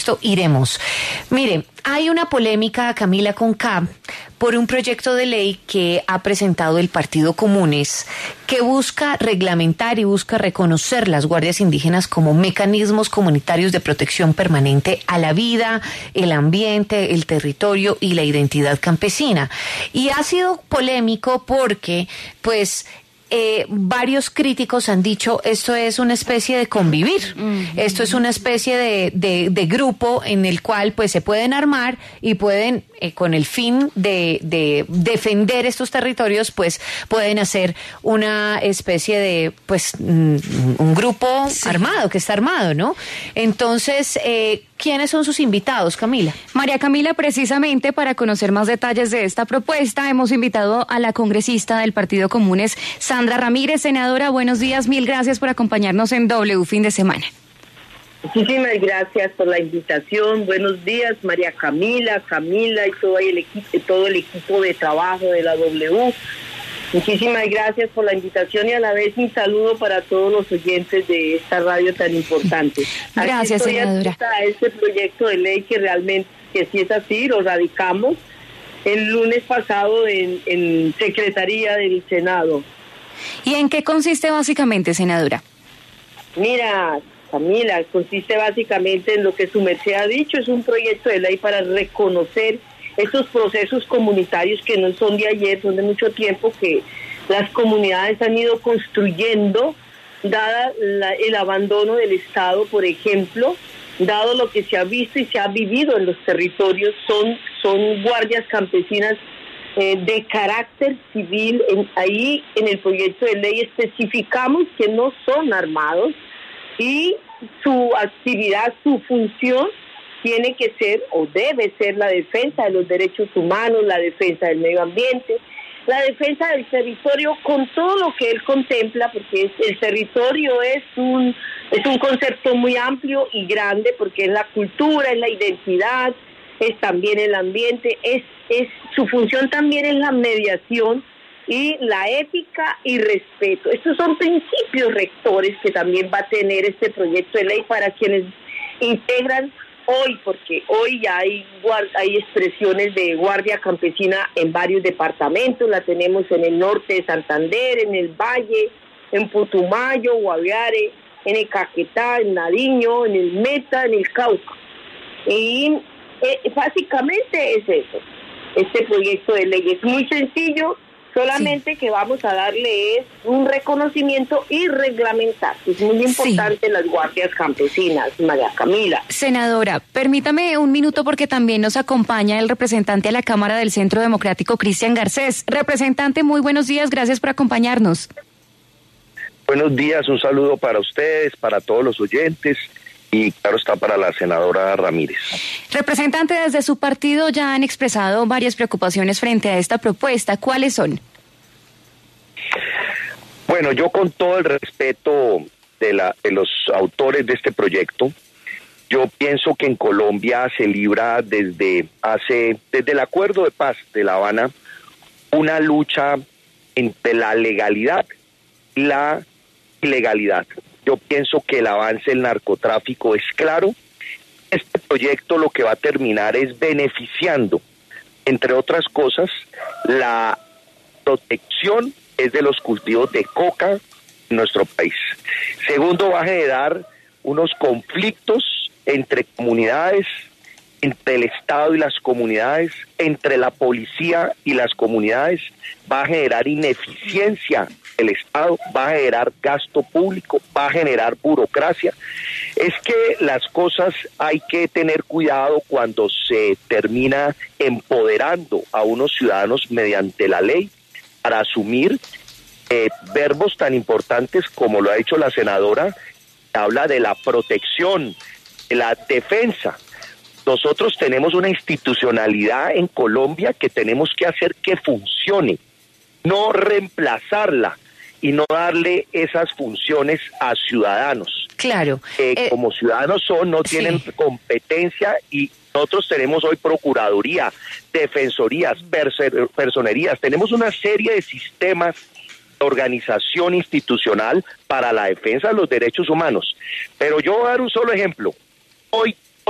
iremos. Mire, hay una polémica, Camila, con K, por un proyecto de ley que ha presentado el Partido Comunes, que busca reglamentar y busca reconocer las guardias indígenas como mecanismos comunitarios de protección permanente a la vida, el ambiente, el territorio y la identidad campesina. Y ha sido polémico porque, pues, varios críticos han dicho esto es una especie de convivir, esto es una especie de grupo en el cual pues se pueden armar y pueden con el fin de defender estos territorios, pues pueden hacer una especie de pues un grupo armado, que está armado, ¿no? Entonces, ¿quiénes son sus invitados, Camila? María Camila, precisamente para conocer más detalles de esta propuesta, hemos invitado a la congresista del Partido Comunes, Sandra Ramírez. Senadora, buenos días, mil gracias por acompañarnos en W Fin de Semana. Muchísimas gracias por la invitación. Buenos días, María Camila y todo el equipo de trabajo de la W. Muchísimas gracias por la invitación y a la vez un saludo para todos los oyentes de esta radio tan importante. Gracias, senadora. A este proyecto de ley que realmente, que si es así, lo radicamos el lunes pasado en Secretaría del Senado. ¿Y en qué consiste básicamente, senadora? Mira, Camila, consiste básicamente en lo que su merced ha dicho, es un proyecto de ley para reconocer estos procesos comunitarios que no son de ayer, son de mucho tiempo, que las comunidades han ido construyendo, dada el abandono del Estado, por ejemplo, dado lo que se ha visto y se ha vivido en los territorios, son guardias campesinas de carácter civil. Ahí en el proyecto de ley especificamos que no son armados y su actividad, su función tiene que ser o debe ser la defensa de los derechos humanos, la defensa del medio ambiente, la defensa del territorio con todo lo que él contempla, porque el territorio es un concepto muy amplio y grande, porque es la cultura, es la identidad, es también el ambiente, es su función también es la mediación y la ética y respeto. Estos son principios rectores que también va a tener este proyecto de ley para quienes integran hoy, porque hoy ya hay expresiones de guardia campesina en varios departamentos, la tenemos en el norte de Santander, en el Valle, en Putumayo, Guaviare, en el Caquetá, en Nariño, en el Meta, en el Cauca. Y básicamente es eso. Este proyecto de ley es muy sencillo, solamente que vamos a darle es un reconocimiento y reglamentar. Es muy importante las guardias campesinas, María Camila. Senadora, permítame un minuto porque también nos acompaña el representante a la Cámara del Centro Democrático, Cristian Garcés. Representante, muy buenos días, gracias por acompañarnos. Buenos días, un saludo para ustedes, para todos los oyentes. Y claro está para la senadora Ramírez. Representante, desde su partido ya han expresado varias preocupaciones frente a esta propuesta. ¿Cuáles son? Bueno, yo con todo el respeto de los autores de este proyecto, yo pienso que en Colombia se libra desde el acuerdo de paz de La Habana una lucha entre la legalidad y la ilegalidad. Yo pienso que el avance del narcotráfico es claro. Este proyecto lo que va a terminar es beneficiando, entre otras cosas, la protección de los cultivos de coca en nuestro país. Segundo, va a generar unos conflictos entre comunidades, entre el Estado y las comunidades, entre la policía y las comunidades. Va a generar ineficiencia el Estado, va a generar gasto público, va a generar burocracia. Es que las cosas hay que tener cuidado cuando se termina empoderando a unos ciudadanos mediante la ley para asumir verbos tan importantes como lo ha dicho la senadora, habla de la protección, de la defensa. Nosotros tenemos una institucionalidad en Colombia que tenemos que hacer que funcione, no reemplazarla y no darle esas funciones a ciudadanos. Claro. Como ciudadanos no tienen competencia y nosotros tenemos hoy procuraduría, defensorías, personerías, tenemos una serie de sistemas de organización institucional para la defensa de los derechos humanos. Pero yo voy a dar un solo ejemplo. Hoy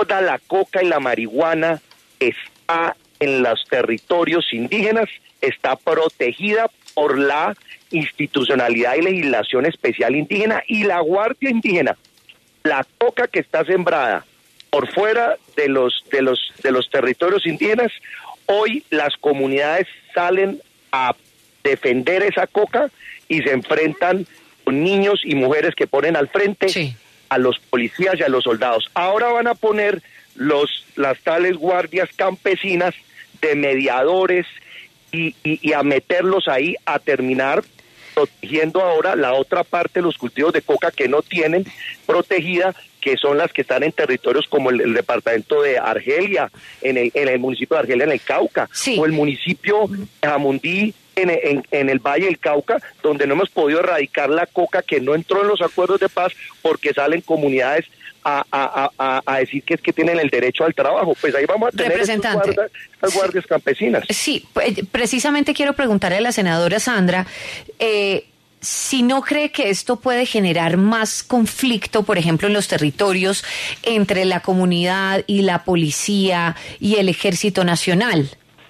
toda la coca y la marihuana está en los territorios indígenas, está protegida por la institucionalidad y legislación especial indígena y la Guardia Indígena. La coca que está sembrada por fuera de los territorios indígenas, hoy las comunidades salen a defender esa coca y se enfrentan con niños y mujeres que ponen al frente a los policías y a los soldados. Ahora van a poner las tales guardias campesinas de mediadores y a meterlos ahí a terminar protegiendo ahora la otra parte de los cultivos de coca que no tienen protegida, que son las que están en territorios como el departamento de Argelia, en el municipio de Argelia, en el Cauca, o el municipio de Jamundí, en el Valle del Cauca, donde no hemos podido erradicar la coca, que no entró en los acuerdos de paz porque salen comunidades a decir que es que tienen el derecho al trabajo. Pues ahí vamos a tener estas guardias campesinas. Sí, precisamente quiero preguntarle a la senadora Sandra si no cree que esto puede generar más conflicto, por ejemplo, en los territorios entre la comunidad y la policía y el Ejército Nacional.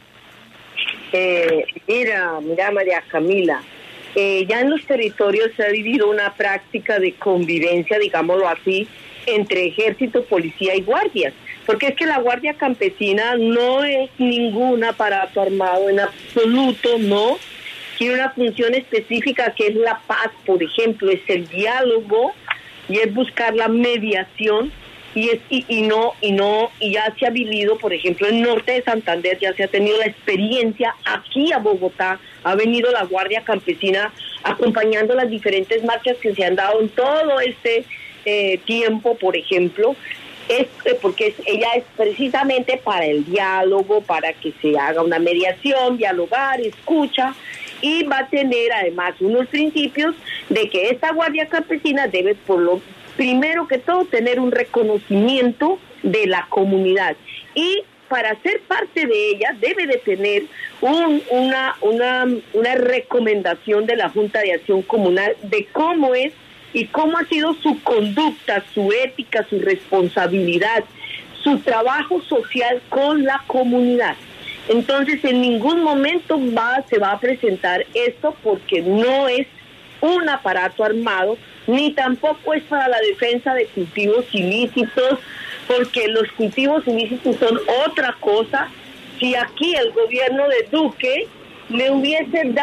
Mira, María Camila, ya en los territorios se ha vivido una práctica de convivencia, digámoslo así, entre ejército, policía y guardias, porque es que la guardia campesina no es ningún aparato armado en absoluto, no, tiene una función específica que es la paz, por ejemplo, es el diálogo y es buscar la mediación. Y ya se ha vivido, por ejemplo, en norte de Santander ya se ha tenido la experiencia, aquí a Bogotá ha venido la Guardia Campesina acompañando las diferentes marchas que se han dado en todo este tiempo, por ejemplo, porque ella es precisamente para el diálogo, para que se haga una mediación, dialogar, escucha, y va a tener además unos principios de que esta Guardia Campesina debe primero que todo tener un reconocimiento de la comunidad, y para ser parte de ella debe de tener una recomendación de la Junta de Acción Comunal de cómo es y cómo ha sido su conducta, su ética, su responsabilidad, su trabajo social con la comunidad. Entonces en ningún momento se va a presentar esto, porque no es un aparato armado, ni tampoco es para la defensa de cultivos ilícitos, porque los cultivos ilícitos son otra cosa. Si aquí el gobierno de Duque le hubiese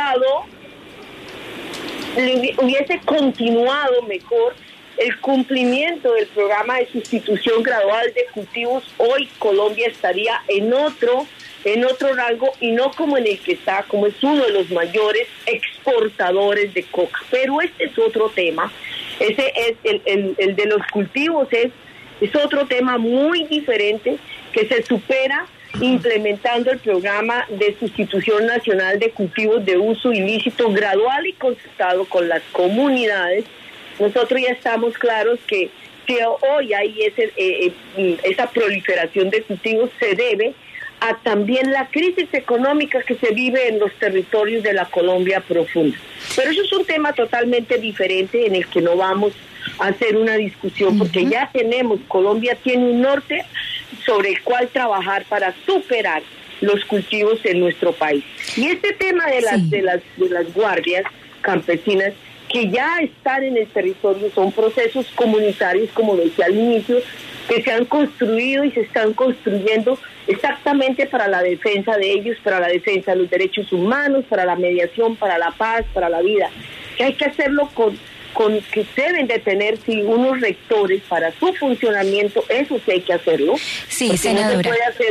continuado mejor el cumplimiento del programa de sustitución gradual de cultivos, hoy Colombia estaría en otro rango y no como en el que está, como es uno de los mayores exportadores de coca. Pero este es otro tema, ese es el de los cultivos, es otro tema muy diferente que se supera implementando el programa de sustitución nacional de cultivos de uso ilícito gradual y concertado con las comunidades. Nosotros ya estamos claros que hoy hay esa proliferación de cultivos se debe a también la crisis económica que se vive en los territorios de la Colombia profunda. Pero eso es un tema totalmente diferente en el que no vamos a hacer una discusión, porque ya Colombia tiene un norte sobre el cual trabajar para superar los cultivos en nuestro país. Y este tema de las guardias campesinas que ya están en el territorio son procesos comunitarios, como decía al inicio, que se han construido y se están construyendo exactamente para la defensa de ellos, para la defensa de los derechos humanos, para la mediación, para la paz, para la vida. Que hay que hacerlo con que deben de tener unos rectores para su funcionamiento, eso sí hay que hacerlo. Sí, senadora. No se puede hacer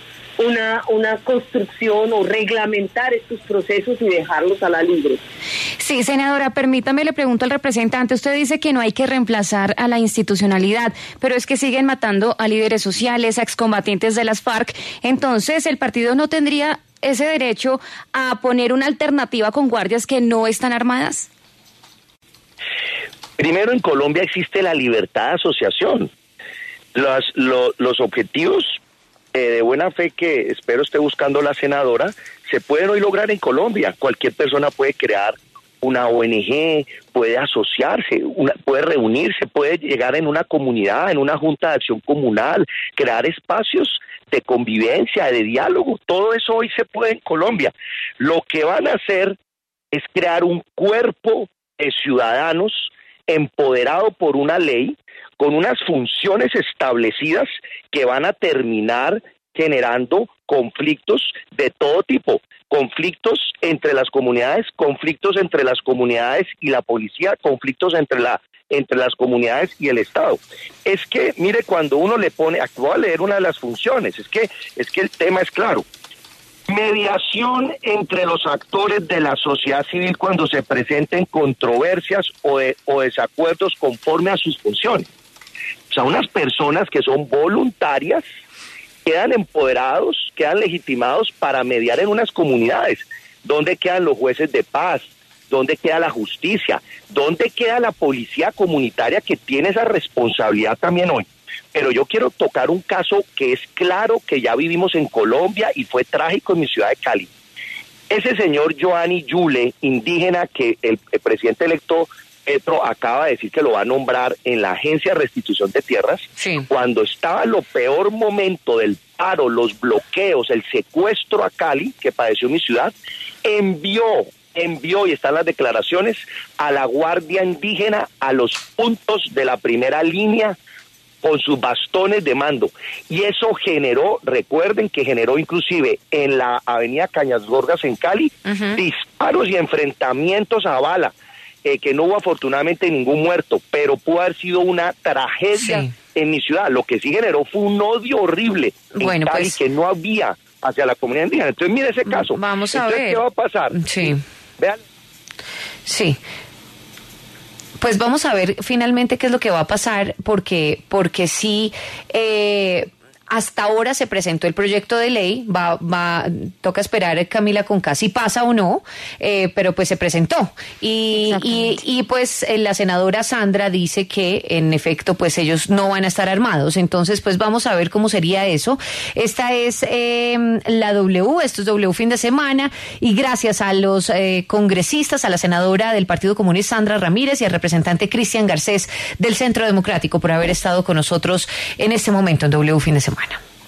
una construcción o reglamentar estos procesos y dejarlos a la libre. Sí, senadora, permítame, le pregunto al representante, usted dice que no hay que reemplazar a la institucionalidad, pero es que siguen matando a líderes sociales, a excombatientes de las FARC, entonces el partido no tendría ese derecho a poner una alternativa con guardias que no están armadas. Primero, en Colombia existe la libertad de asociación. Los objetivos de buena fe que espero esté buscando la senadora se pueden hoy lograr en Colombia. Cualquier persona puede crear una ONG, puede asociarse, puede reunirse, puede llegar en una comunidad, en una junta de acción comunal, crear espacios de convivencia, de diálogo. Todo eso hoy se puede en Colombia. Lo que van a hacer es crear un cuerpo de ciudadanos empoderado por una ley, con unas funciones establecidas que van a terminar generando conflictos de todo tipo, conflictos entre las comunidades y la policía, conflictos entre las comunidades y el Estado. Es que, mire, cuando uno le pone, voy a leer una de las funciones, es que el tema es claro. Mediación entre los actores de la sociedad civil cuando se presenten controversias o desacuerdos conforme a sus funciones. O sea, unas personas que son voluntarias quedan empoderados, quedan legitimados para mediar en unas comunidades. ¿Dónde quedan los jueces de paz? ¿Dónde queda la justicia? ¿Dónde queda la policía comunitaria que tiene esa responsabilidad también hoy? Pero yo quiero tocar un caso que es claro que ya vivimos en Colombia y fue trágico en mi ciudad de Cali. Ese señor Joanny Yule, indígena, que el presidente electo Petro acaba de decir que lo va a nombrar en la Agencia de Restitución de Tierras, sí. Cuando estaba lo peor momento del paro, los bloqueos, el secuestro a Cali, que padeció mi ciudad, envió, y están las declaraciones, a la Guardia Indígena a los puntos de la primera línea con sus bastones de mando. Y eso generó, recuerden que generó inclusive en la avenida Cañas Gordas en Cali, disparos y enfrentamientos a bala. Que no hubo afortunadamente ningún muerto, pero pudo haber sido una tragedia en mi ciudad. Lo que sí generó fue un odio horrible en Cali, que no había hacia la comunidad indígena. Entonces, mire ese caso. Vamos a ver. ¿Qué va a pasar? Sí. Vean. Sí. Pues vamos a ver finalmente qué es lo que va a pasar, porque sí... hasta ahora se presentó el proyecto de ley, toca esperar, Camila, con si pasa o no, pero pues se presentó. Y pues la senadora Sandra dice que en efecto pues ellos no van a estar armados. Entonces pues vamos a ver cómo sería eso. Esta es la W, esto es W Fin de Semana, y gracias a los congresistas, a la senadora del Partido Comunista Sandra Ramírez y al representante Cristian Garcés del Centro Democrático por haber estado con nosotros en este momento en W Fin de Semana.